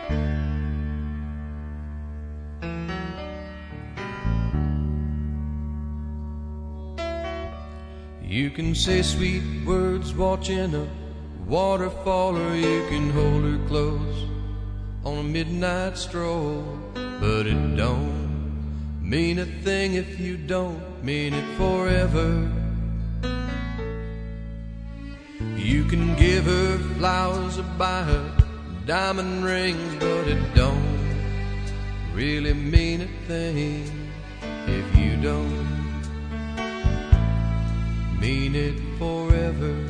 You can say sweet words watching a waterfall, or you can hold her close on a midnight stroll. But it don't mean a thing if you don't mean it forever. You can give her flowers or buy her diamond rings, but it don't really mean a thing if you don't mean it forever.